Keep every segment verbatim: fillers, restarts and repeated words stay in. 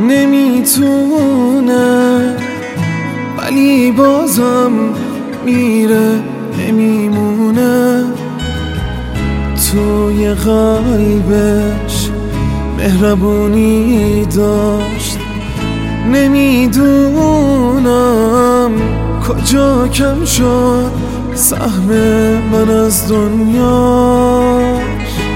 نمیتونه ولی بازم میره نمیمونه توی قلبش مهربونی داشت نمیدونم کجا کم شد سهم من از دنیاش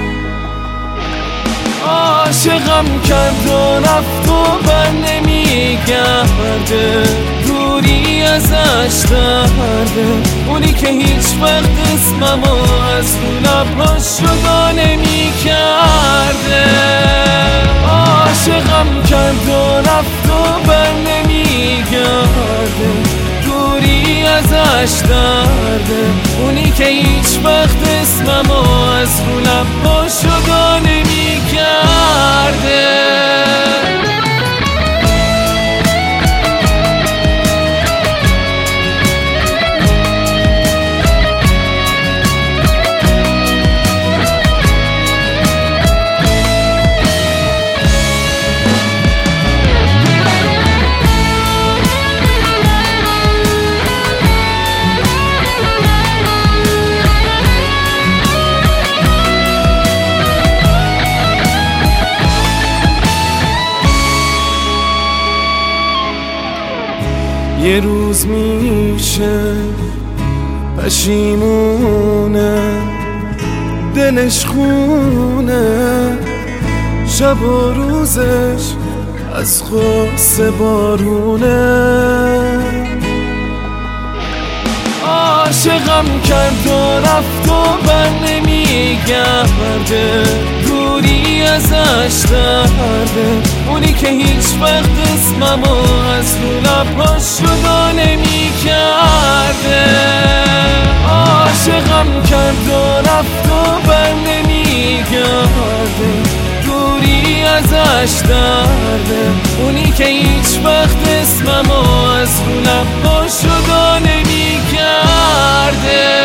عاشقم کرد و رفت و بر نمیگرده دوری ازش درده اونی که هیچ وقت اسممو از رو لباش جدا نمیکرده عاشقم کرد و رفت و بر نمیگرده دوری ازش درده اونی که هیچ وقت اسممو از رو لباش جدا نمیکرده یه روز میشه پشیمونه دلش خونه شب و روزش از غصه بارونه عاشقم کرد و رفت و بر نمیگرده دوری ازش درده اونی که هیچ وقت اسممو از رو لباش جدا نمیکرده عاشقم کرد و رفت و بر نمیگرده دوری ازش درده اونی که هیچ وقت اسممو از رو لباش جدا نمیکرده